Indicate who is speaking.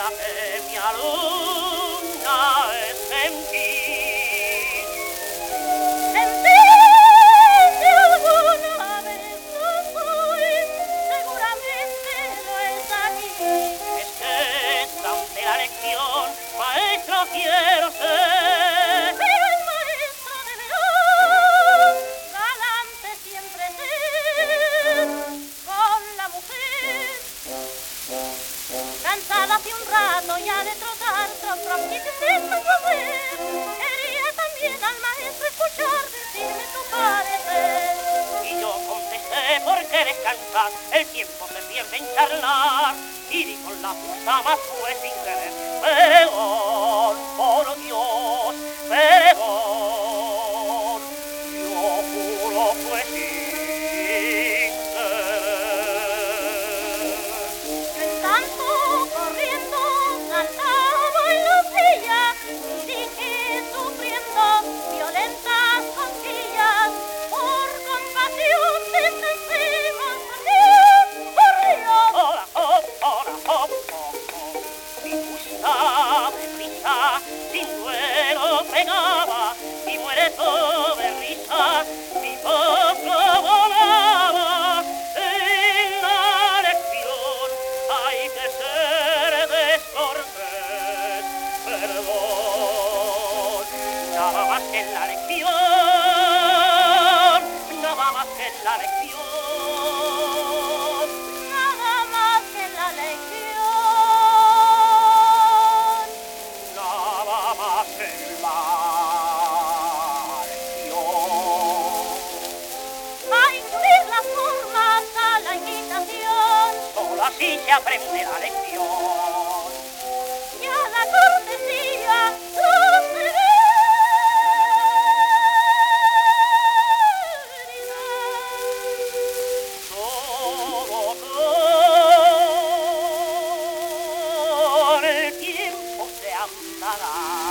Speaker 1: que mi alumna es sentir.
Speaker 2: Sentir que alguna vez lo soy, seguramente no es aquí.
Speaker 1: Es que ante la lección, maestro quiero ser.
Speaker 2: Pero el maestro de verón, galante siempre ser, con la mujer. Cansada hace un rato ya de trotar, ¿qué te sientes hacer? Quería también al maestro escuchar decirme tu parecer.
Speaker 1: Y yo contesté, ¿por qué descansar? El tiempo se pierde en charlar. Y di con la justa más fue sin querer. Perdón, por Dios, perdón. Yo juro fue sin querer.
Speaker 2: En tanto, corriendo, saltaba en la silla y dije sufriendo violentas cosquillas. Por compasión de estas penas, por Dios.
Speaker 1: Hola, hop, hola, hop, hop, hop. Mi justa prisa sin duelo pegaba y muerto de risa mi poco volaba. En la lección hay que ser descortés, perdón. Nada más que en la lección, nada más que en la lección.
Speaker 2: Nada más que la lección.
Speaker 1: Nada más en la lección.
Speaker 2: A incluir las formas a la invitación
Speaker 1: Solo así se aprende la lección.
Speaker 2: y a la cortesía la severidad.
Speaker 1: Todo con el tiempo se andará.